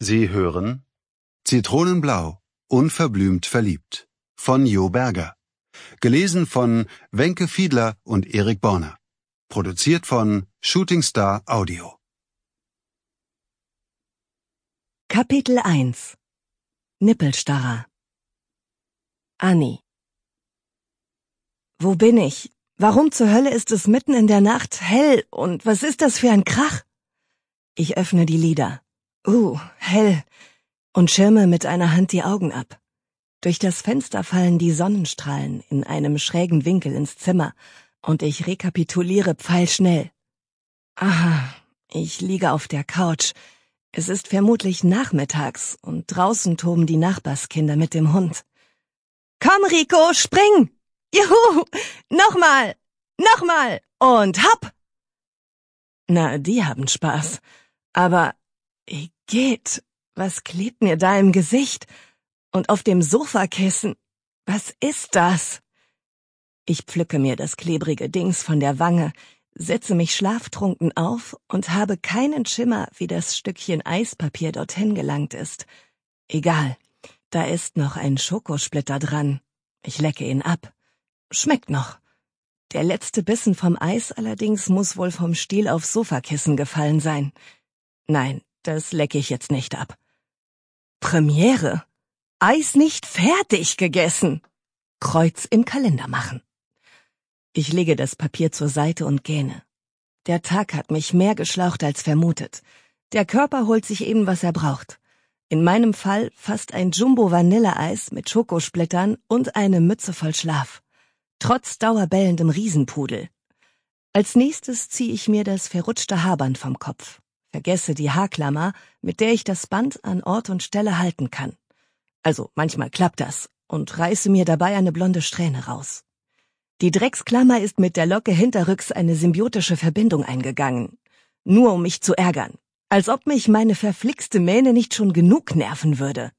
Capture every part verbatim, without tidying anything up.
Sie hören Zitronenblau, unverblümt verliebt von Jo Berger. Gelesen von Wenke Fiedler und Erik Borner. Produziert von Shooting Star Audio. Kapitel eins Nippelstarrer. Annie. Wo bin ich? Warum zur Hölle ist es mitten in der Nacht hell und was ist das für ein Krach? Ich öffne die Lider. Uh, hell. Und schirme mit einer Hand die Augen ab. Durch das Fenster fallen die Sonnenstrahlen in einem schrägen Winkel ins Zimmer und ich rekapituliere pfeilschnell. Aha, ich liege auf der Couch. Es ist vermutlich nachmittags und draußen toben die Nachbarskinder mit dem Hund. Komm, Rico, spring! Juhu! Nochmal! Nochmal! Und hopp! Na, die haben Spaß. Aber, Igitt, was klebt mir da im Gesicht? Und auf dem Sofakissen? Was ist das? Ich pflücke mir das klebrige Dings von der Wange, setze mich schlaftrunken auf und habe keinen Schimmer, wie das Stückchen Eispapier dorthin gelangt ist. Egal, da ist noch ein Schokosplitter dran. Ich lecke ihn ab. Schmeckt noch. Der letzte Bissen vom Eis allerdings muss wohl vom Stiel aufs Sofakissen gefallen sein. Nein, das lecke ich jetzt nicht ab. Premiere. Eis nicht fertig gegessen. Kreuz im Kalender machen. Ich lege das Papier zur Seite und gähne. Der Tag hat mich mehr geschlaucht als vermutet. Der Körper holt sich eben, was er braucht. In meinem Fall fast ein Jumbo-Vanilleeis mit Schokosplittern und eine Mütze voll Schlaf. Trotz dauerbellendem Riesenpudel. Als nächstes ziehe ich mir das verrutschte Haarband vom Kopf. Vergesse die Haarklammer, mit der ich das Band an Ort und Stelle halten kann. Also manchmal klappt das und reiße mir dabei eine blonde Strähne raus. Die Drecksklammer ist mit der Locke hinterrücks eine symbiotische Verbindung eingegangen. Nur um mich zu ärgern. Als ob mich meine verflixte Mähne nicht schon genug nerven würde.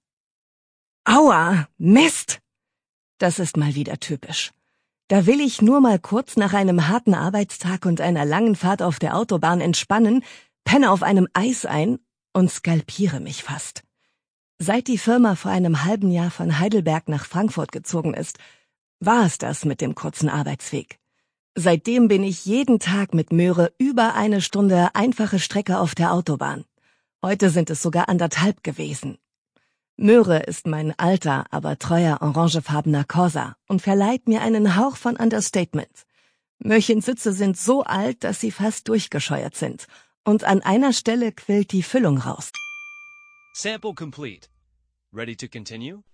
Aua, Mist! Das ist mal wieder typisch. Da will ich nur mal kurz nach einem harten Arbeitstag und einer langen Fahrt auf der Autobahn entspannen, penne auf einem Eis ein und skalpiere mich fast. Seit die Firma vor einem halben Jahr von Heidelberg nach Frankfurt gezogen ist, war es das mit dem kurzen Arbeitsweg. Seitdem bin ich jeden Tag mit Möhre über eine Stunde einfache Strecke auf der Autobahn. Heute sind es sogar anderthalb gewesen. Möhre ist mein alter, aber treuer orangefarbener Corsa und verleiht mir einen Hauch von Understatement. Möhrchens Sitze sind so alt, dass sie fast durchgescheuert sind. Und an einer Stelle quillt die Füllung raus. Sample complete. Ready to continue?